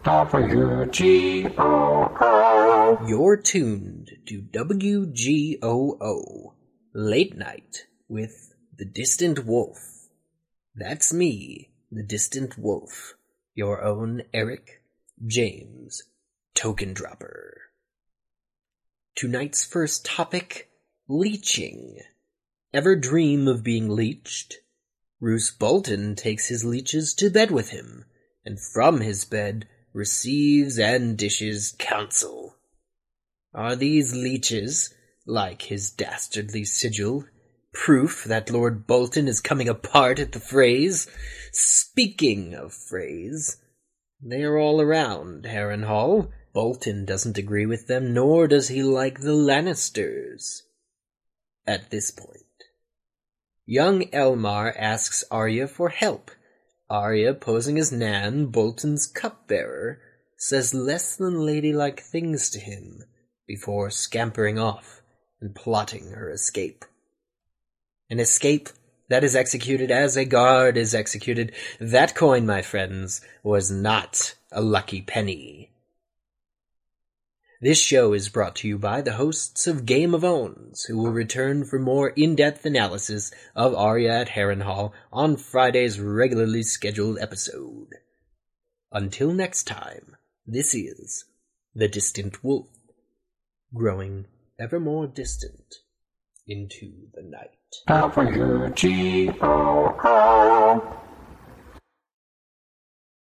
WGOO. You're tuned to WGOO, Late Night with The Distant Wolf. That's me, The Distant Wolf, your own Eric James Token Dropper. Tonight's first topic, leeching. Ever dream of being leeched? Roose Bolton takes his leeches to bed with him, and from his bed receives and dishes counsel. Are these leeches, like his dastardly sigil, proof that Lord Bolton is coming apart at the phrase? Speaking of phrase, they are all around Harrenhal. Bolton doesn't agree with them, nor does he like the Lannisters. At this point, young Elmar asks Arya for help. Arya, posing as Nan, Bolton's cupbearer, says less than ladylike things to him before scampering off and plotting her escape. An escape that is executed as a guard is executed. That coin, my friends, was not a lucky penny. This show is brought to you by the hosts of Game of Owns, who will return for more in-depth analysis of Arya at Harrenhal on Friday's regularly scheduled episode. Until next time, this is The Distant Wolf, growing ever more distant into the night. WGOO.